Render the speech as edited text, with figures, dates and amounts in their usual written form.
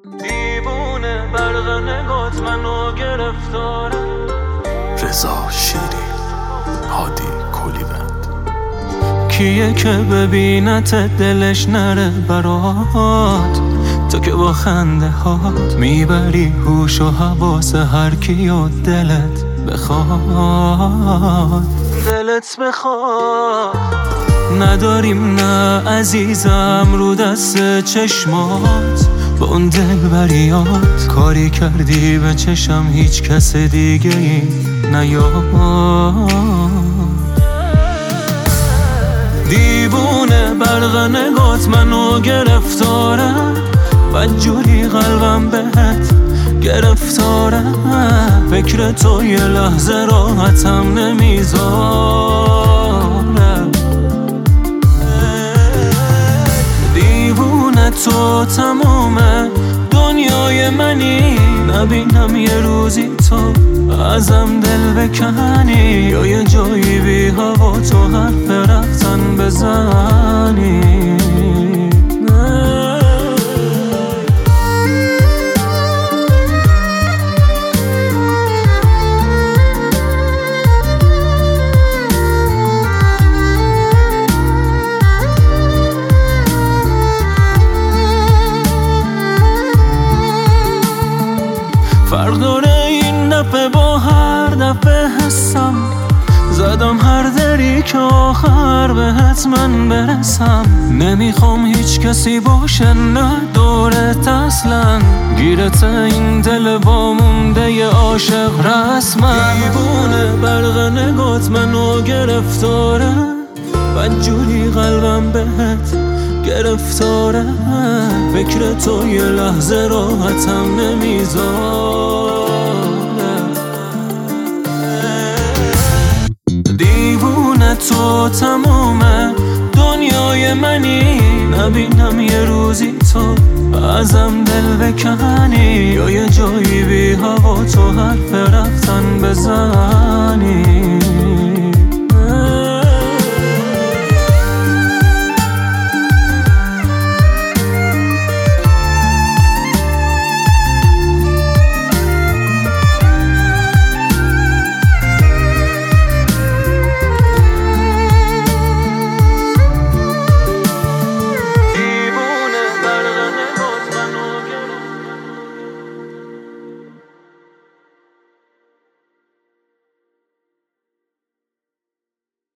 دیوونه برق نگات منو گرفتاره. رضا شیری، هادی کلیوند. کیه که ببینت دلش نره برات، تو که با خنده هات میبری هوش و حواس هر کی و دلت بخواد. دلت بخواد نداریم نه عزیزم، رو دست چشمات با اون دلبریات کاری کردی به چشم هیچ کس دیگه ای نیاد. دیوونه برق نگات منو گرفتاره، بدجوری قلبم بهت گرفتاره. فکر تو یه لحظه راحتم نمیذاره. دیوونه تو تمام دنیای منی، نبینم یه روزی تو ازم دل بکنی، یا یه جایی بی هوا تو حرف رفتن بزنی. فرق داره این دفعه با هر دفعه حسم، زدم هر دری که آخر بهت من برسم. نمیخوام هیچ کسی باشه نه دورت اصلا، گیرت این دل با مونده ی عاشق رسمم. دیوونه برق نگات منو گرفتاره، بدجوری قلبم بهت گرفتاره. فکر تو یه لحظه راحتم نمیذاره. دیوونه تو تمام دنیای منی، نبینم یه روزی تو ازم دل بکنی، یا یه جایی بی هوا تو حرف رفتن بزنی.